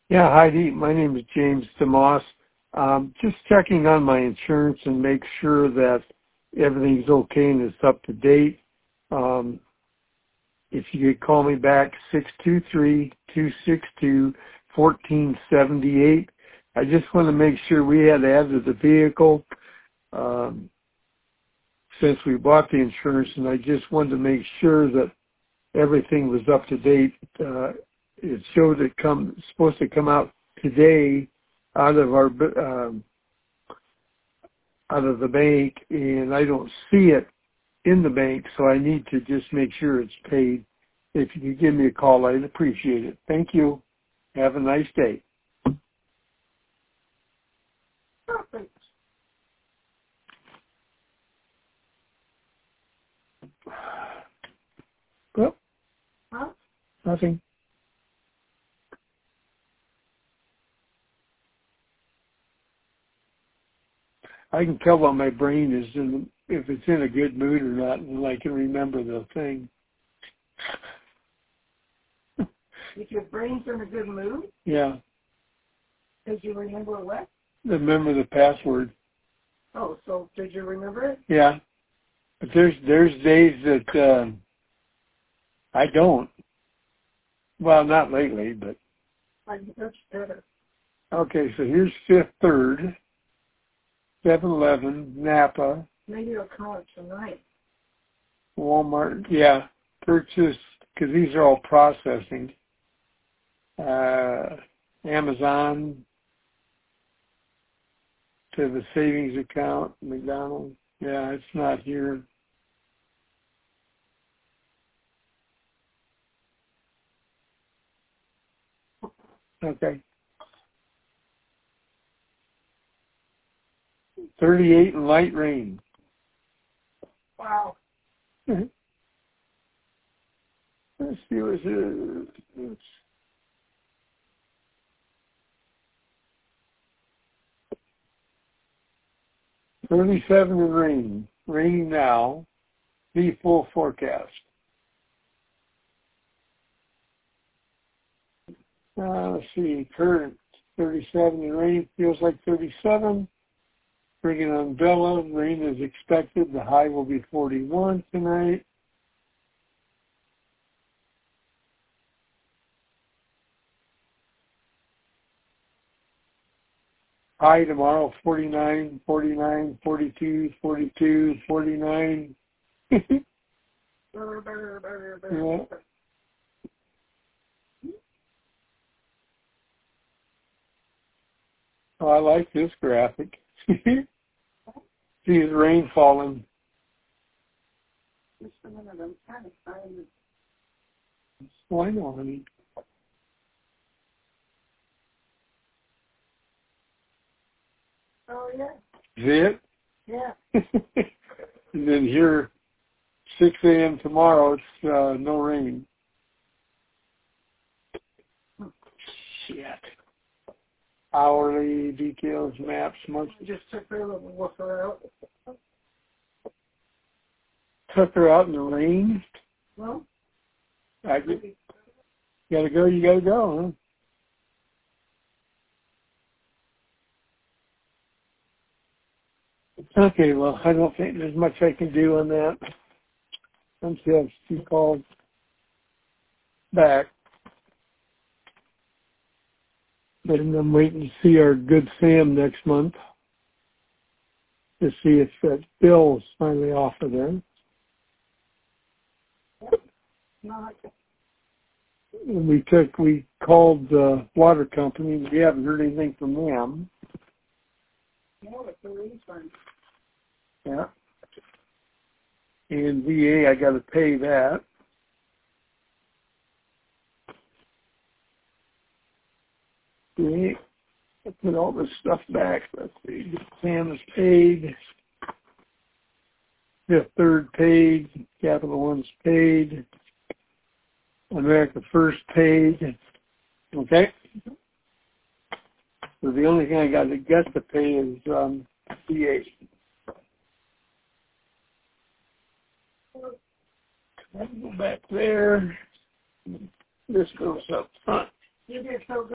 Yeah, Heidi, my name is James DeMoss. Just checking on my insurance and make sure that everything's okay and it's up to date. Um, if you could call me back, 623-262-1478. I just want to make sure we had added the vehicle since we bought the insurance, and I just wanted to make sure that everything was up to date. It showed it supposed to come out today out of our out of the bank, and I don't see it in the bank, so I need to just make sure it's paid. If you could give me a call, I'd appreciate it. Thank you. Have a nice day. Well, nothing. I can tell what my brain is if it's in a good mood or not, and I can remember the thing. If your brain's in a good mood? Yeah. Did you remember what? Remember the password. Oh, so did you remember it? Yeah. But there's days that I don't. Well, not lately, but. That's better. Okay, so here's Fifth Third, 7-Eleven, Napa. Maybe you'll call it tonight. Walmart, yeah. Purchase, because these are all processing. Amazon to the savings account, McDonald's. Yeah, it's not here. Okay. 38 and light rain. Wow. Let's see what it is. 37 and rain. Raining now. The full forecast. Let's see. Current 37 and rain. Feels like 37. Bringing umbrella. Rain is expected. The high will be 41 tonight. High tomorrow, 49, 49, 42, 42, 49. Yeah. Oh, I like this graphic. See the rain falling. Just a minute, I'm trying to find it. Oh, I know, honey. Oh, yeah. See it? Yeah. And then here, 6 a.m. tomorrow, it's no rain. Shit. Hourly details, maps, months. Just took her little woofer out. Took her out in the rain. Well, You gotta go, huh? Okay, well, I don't think there's much I can do on that until she calls back. But I'm waiting to see our good Sam next month to see if that bill is finally off of there. And we called the water company. We haven't heard anything from them. Yeah. And VA, I got to pay that. Okay. I put all this stuff back. Let's see. Sam is paid. Fifth Third paid. Capital One's paid. America First paid. Okay. So the only thing I got to pay is VA. Go back there. This goes up front. you did so good.